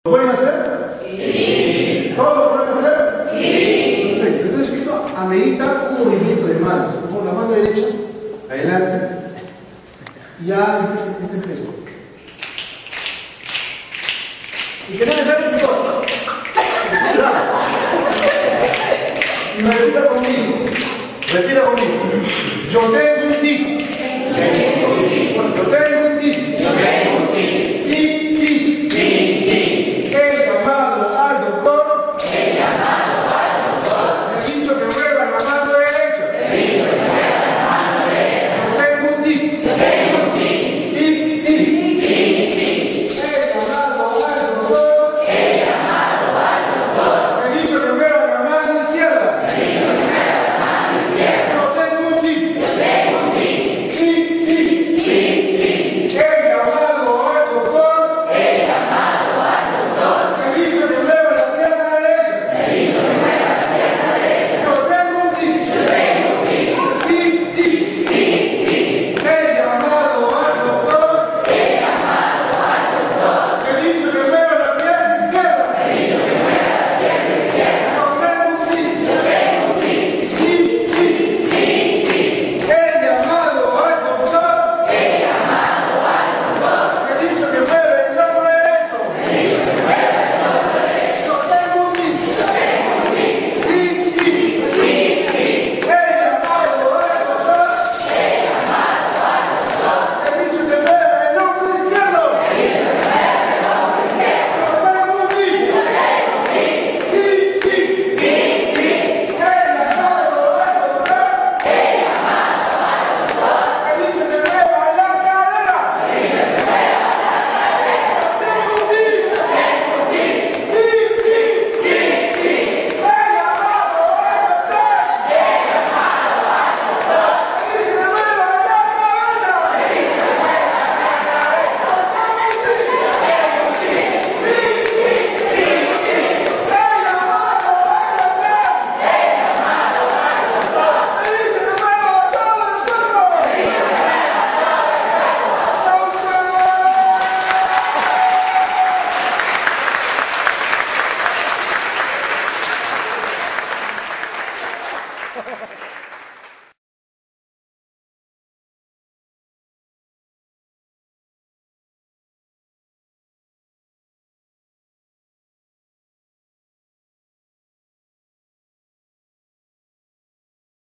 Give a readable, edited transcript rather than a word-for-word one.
¿Lo pueden hacer? Sí. ¿Todos lo pueden hacer? Sí. Perfecto. Entonces esto amerita un movimiento de manos. Con la mano derecha, adelante. Y ya este gesto. Y que no le salga un corto. Y me repita conmigo. Repita conmigo. Yo tengo